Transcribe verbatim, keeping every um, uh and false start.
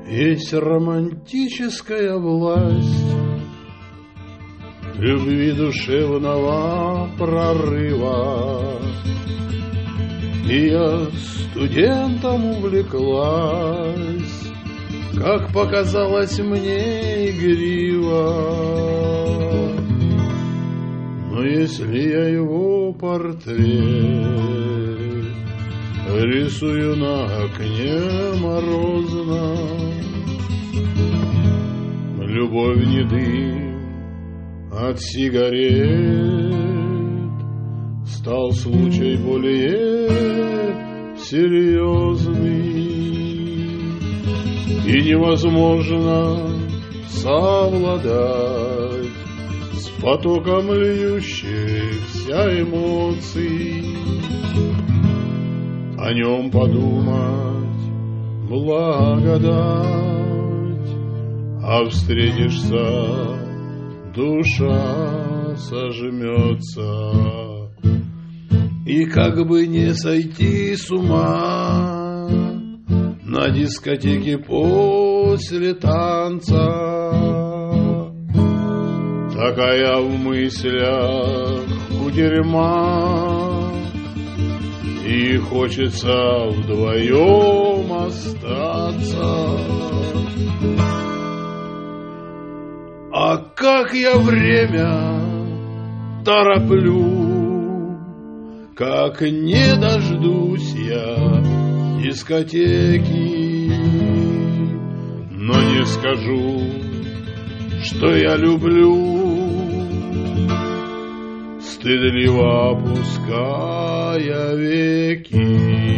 Есть романтическая власть любви душевного прорыва, и я студентом увлеклась, как показалось мне, игриво. Но если я его портрет рисую на окне морозном, любовь не дым от сигарет, стал случай более серьезный, и невозможно совладать с потоком льющихся эмоций. О нем подумать благодать, а встретишься, душа сожмется. И как бы не сойти с ума на дискотеке после танца, такая в мыслях кутерьма, и хочется вдвоем остаться. А как я время тороплю, как не дождусь я дискотеки, но не скажу, что я люблю, стыдливо опуская веки.